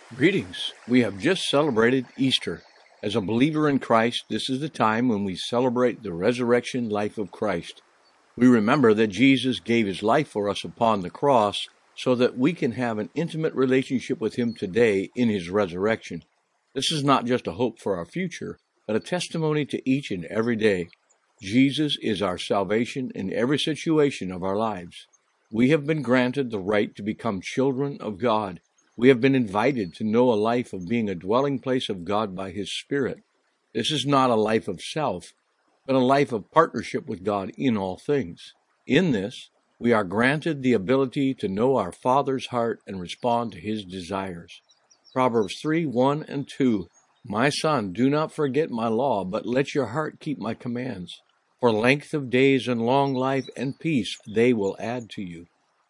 Greetings. We have just celebrated Easter. As a believer in Christ, this is the time when we celebrate the resurrection life of Christ. We remember that Jesus gave his life for us upon the cross so that we can have an intimate relationship with him today in his resurrection. This is not just a hope for our future, but a testimony to each and every day. Jesus is our salvation in every situation of our lives. We have been granted the right to become children of God. We have been invited to know a life of being a dwelling place of God by his Spirit. This is not a life of self, but a life of partnership with God in all things. In this, we are granted the ability to know our Father's heart and respond to his desires. Proverbs 3:1 and 2. My son, do not forget my law, but let your heart keep my commands. For length of days and long life and peace they will add to you.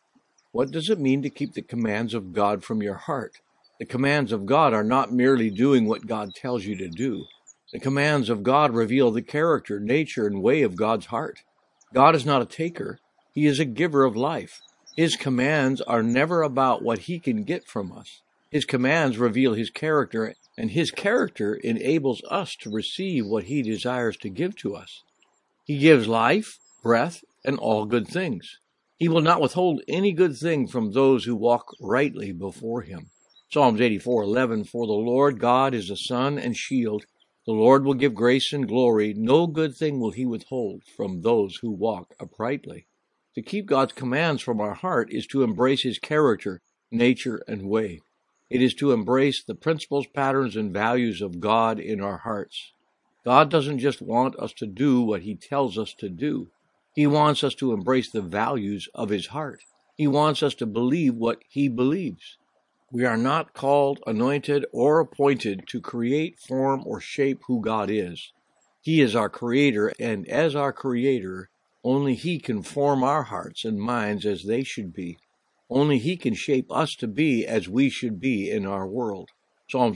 What does it mean to keep the commands of God from your heart? The commands of God are not merely doing what God tells you to do. The commands of God reveal the character, nature, and way of God's heart. God is not a taker. He is a giver of life. His commands are never about what he can get from us. His commands reveal his character, and his character enables us to receive what he desires to give to us. He gives life, breath, and all good things. He will not withhold any good thing from those who walk rightly before him. Psalms 84:11, For the Lord God is a sun and shield. The Lord will give grace and glory. No good thing will he withhold from those who walk uprightly. To keep God's commands from our heart is to embrace his character, nature, and way. It is to embrace the principles, patterns, and values of God in our hearts. God doesn't just want us to do what he tells us to do. He wants us to embrace the values of his heart. He wants us to believe what he believes. We are not called, anointed, or appointed to create, form, or shape who God is. He is our creator, and as our creator, only he can form our hearts and minds as they should be. Only he can shape us to be as we should be in our world. Psalms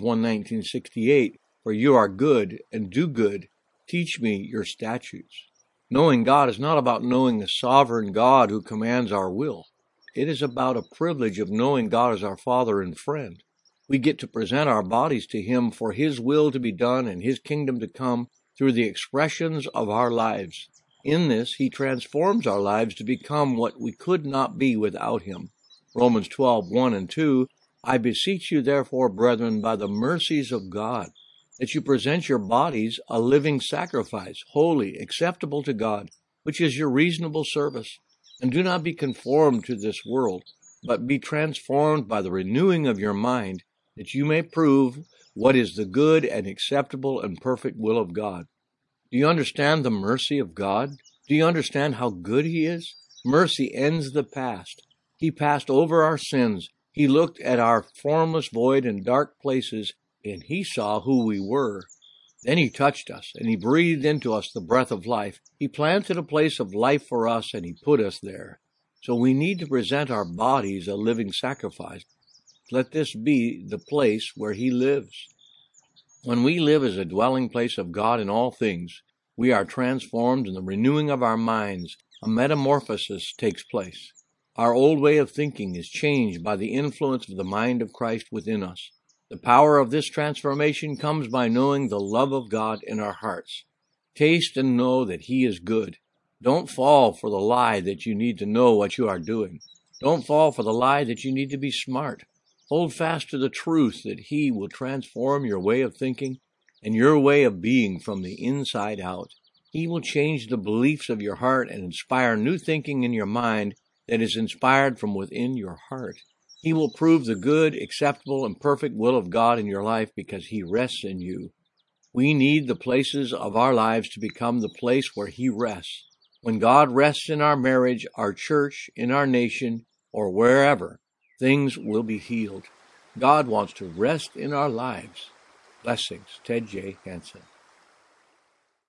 119:68, For you are good and do good. Teach me your statutes. Knowing God is not about knowing the sovereign God who commands our will. It is about a privilege of knowing God as our Father and friend. We get to present our bodies to him for his will to be done and his kingdom to come through the expressions of our lives. In this, he transforms our lives to become what we could not be without him. Romans 12:1 and 2, I beseech you therefore, brethren, by the mercies of God, that you present your bodies a living sacrifice, holy, acceptable to God, which is your reasonable service. And do not be conformed to this world, but be transformed by the renewing of your mind, that you may prove what is the good and acceptable and perfect will of God. Do you understand the mercy of God? Do you understand how good he is? Mercy ends the past. He passed over our sins. He looked at our formless void and dark places, and he saw who we were. Then he touched us, and he breathed into us the breath of life. He planted a place of life for us, and he put us there. So we need to present our bodies a living sacrifice. Let this be the place where he lives. When we live as a dwelling place of God in all things, we are transformed in the renewing of our minds. A metamorphosis takes place. Our old way of thinking is changed by the influence of the mind of Christ within us. The power of this transformation comes by knowing the love of God in our hearts. Taste and know that he is good. Don't fall for the lie that you need to know what you are doing. Don't fall for the lie that you need to be smart. Hold fast to the truth that he will transform your way of thinking and your way of being from the inside out. He will change the beliefs of your heart and inspire new thinking in your mind that is inspired from within your heart. He will prove the good, acceptable, and perfect will of God in your life because he rests in you. We need the places of our lives to become the place where he rests. When God rests in our marriage, our church, in our nation, or wherever, things will be healed. God wants to rest in our lives. Blessings, Ted J. Hansen.